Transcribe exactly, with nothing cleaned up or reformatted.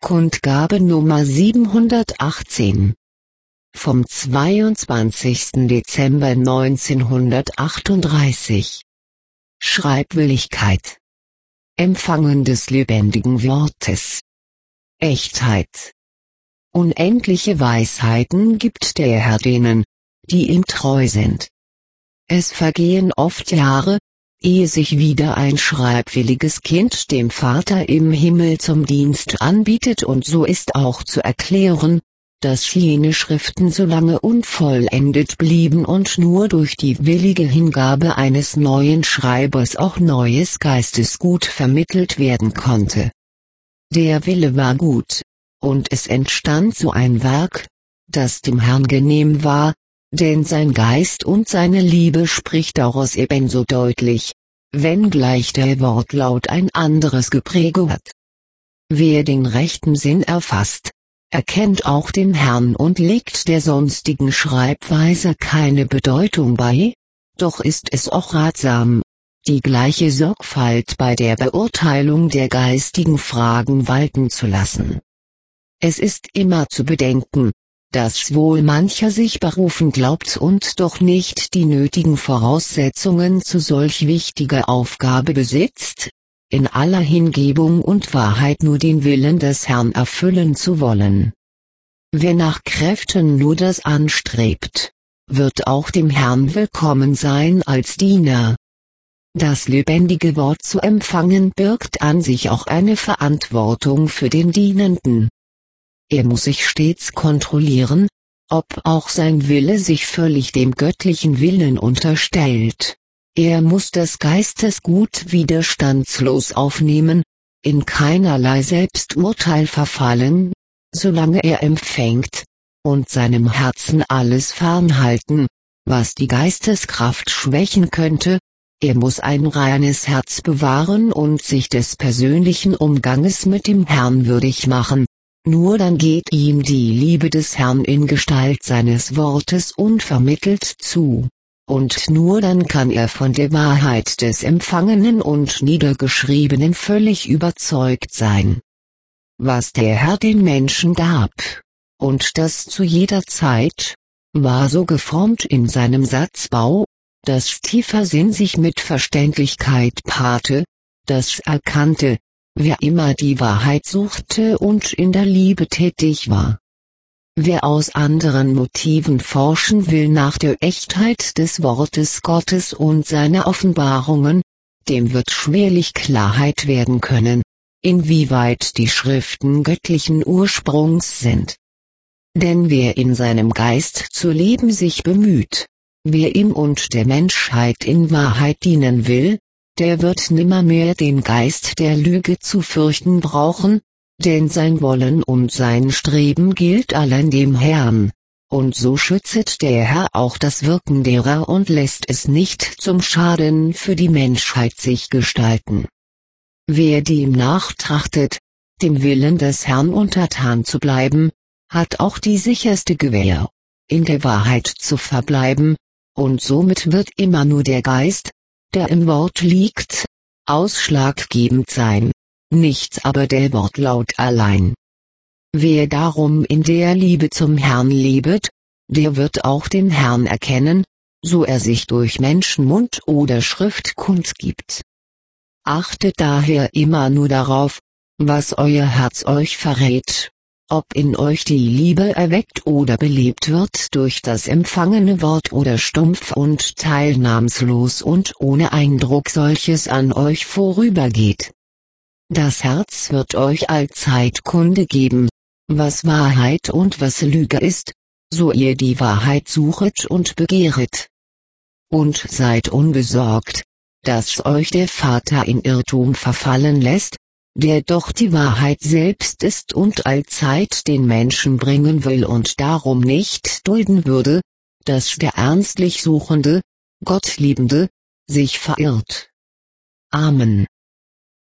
Kundgabe Nummer siebenhundertachtzehn. Vom zweiundzwanzigsten Dezember neunzehnhundertachtunddreißig. Schreibwilligkeit. Empfangen des lebendigen Wortes. Echtheit. Unendliche Weisheiten gibt der Herr denen, die ihm treu sind. Es vergehen oft Jahre, ehe sich wieder ein schreibwilliges Kind dem Vater im Himmel zum Dienst anbietet, und so ist auch zu erklären, dass jene Schriften so lange unvollendet blieben und nur durch die willige Hingabe eines neuen Schreibers auch neues Geistesgut vermittelt werden konnte. Der Wille war gut, und es entstand so ein Werk, das dem Herrn genehm war, denn sein Geist und seine Liebe spricht daraus ebenso deutlich, wenngleich der Wortlaut ein anderes Gepräge hat. Wer den rechten Sinn erfasst, erkennt auch den Herrn und legt der sonstigen Schreibweise keine Bedeutung bei, doch ist es auch ratsam, die gleiche Sorgfalt bei der Beurteilung der geistigen Fragen walten zu lassen. Es ist immer zu bedenken, dass wohl mancher sich berufen glaubt und doch nicht die nötigen Voraussetzungen zu solch wichtiger Aufgabe besitzt, in aller Hingebung und Wahrheit nur den Willen des Herrn erfüllen zu wollen. Wer nach Kräften nur das anstrebt, wird auch dem Herrn willkommen sein als Diener. Das lebendige Wort zu empfangen birgt an sich auch eine Verantwortung für den Dienenden. Er muss sich stets kontrollieren, ob auch sein Wille sich völlig dem göttlichen Willen unterstellt. Er muss das Geistesgut widerstandslos aufnehmen, in keinerlei Selbsturteil verfallen, solange er empfängt, und seinem Herzen alles fernhalten, was die Geisteskraft schwächen könnte. Er muss ein reines Herz bewahren und sich des persönlichen Umganges mit dem Herrn würdig machen. Nur dann geht ihm die Liebe des Herrn in Gestalt seines Wortes unvermittelt zu, und nur dann kann er von der Wahrheit des Empfangenen und Niedergeschriebenen völlig überzeugt sein. Was der Herr den Menschen gab, und das zu jeder Zeit, war so geformt in seinem Satzbau, dass tiefer Sinn sich mit Verständlichkeit paarte, das erkannte, wer immer die Wahrheit suchte und in der Liebe tätig war. Wer aus anderen Motiven forschen will nach der Echtheit des Wortes Gottes und seiner Offenbarungen, dem wird schwerlich Klarheit werden können, inwieweit die Schriften göttlichen Ursprungs sind. Denn wer in seinem Geist zu leben sich bemüht, wer ihm und der Menschheit in Wahrheit dienen will, der wird nimmermehr den Geist der Lüge zu fürchten brauchen, denn sein Wollen und sein Streben gilt allein dem Herrn, und so schützet der Herr auch das Wirken derer und lässt es nicht zum Schaden für die Menschheit sich gestalten. Wer dem nachtrachtet, dem Willen des Herrn untertan zu bleiben, hat auch die sicherste Gewähr, in der Wahrheit zu verbleiben, und somit wird immer nur der Geist, der im Wort liegt, ausschlaggebend sein, nicht aber der Wortlaut allein. Wer darum in der Liebe zum Herrn lebet, der wird auch den Herrn erkennen, so er sich durch Menschenmund oder Schrift kundgibt. Achtet daher immer nur darauf, was euer Herz euch verrät, ob in euch die Liebe erweckt oder belebt wird durch das empfangene Wort oder stumpf und teilnahmslos und ohne Eindruck solches an euch vorübergeht. Das Herz wird euch allzeit Kunde geben, was Wahrheit und was Lüge ist, so ihr die Wahrheit suchet und begehret. Und seid unbesorgt, dass euch der Vater in Irrtum verfallen lässt, der doch die Wahrheit selbst ist und allzeit den Menschen bringen will und darum nicht dulden würde, dass der ernstlich Suchende, Gottliebende, sich verirrt. Amen.